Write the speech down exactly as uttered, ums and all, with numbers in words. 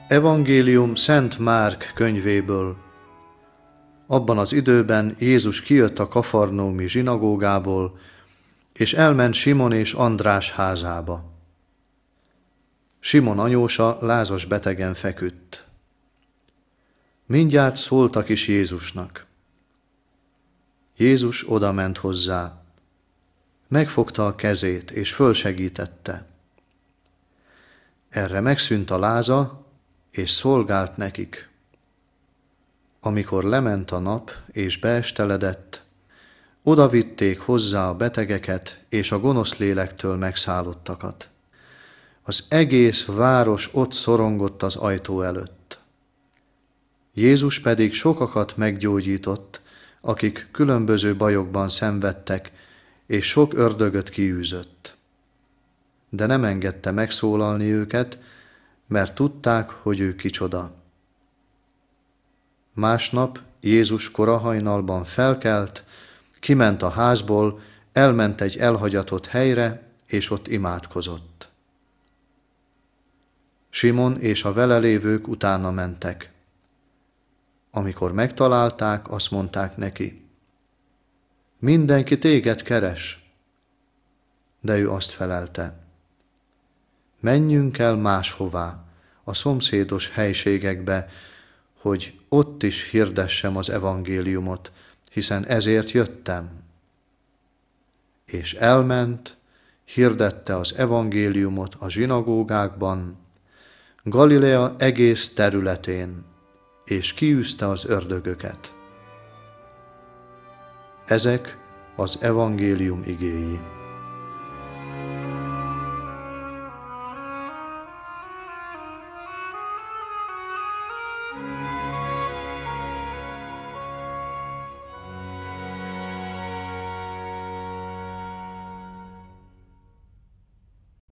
Evangélium Szent Márk könyvéből. Abban az időben Jézus kijött a kafarnaumi zsinagógából, és elment Simon és András házába. Simon anyósa lázas betegen feküdt. Mindjárt szóltak is Jézusnak. Jézus odament hozzá, megfogta a kezét és fölsegítette. Erre megszűnt a láza, és szolgált nekik. Amikor lement a nap és beesteledett, odavitték hozzá a betegeket és a gonosz lélektől megszállottakat. Az egész város ott szorongott az ajtó előtt. Jézus pedig sokakat meggyógyított, akik különböző bajokban szenvedtek, és sok ördögöt kiűzött. De nem engedte megszólalni őket, mert tudták, hogy ő kicsoda. Másnap Jézus korahajnalban felkelt, kiment a házból, elment egy elhagyatott helyre, és ott imádkozott. Simon és a vele lévők utána mentek. Amikor megtalálták, azt mondták neki: mindenki téged keres. De ő azt felelte: menjünk el máshová, a szomszédos helységekbe, hogy ott is hirdessem az evangéliumot, hiszen ezért jöttem. És elment, hirdette az evangéliumot a zsinagógákban, Galilea egész területén, és kiűzte az ördögöket. Ezek az evangélium igéi.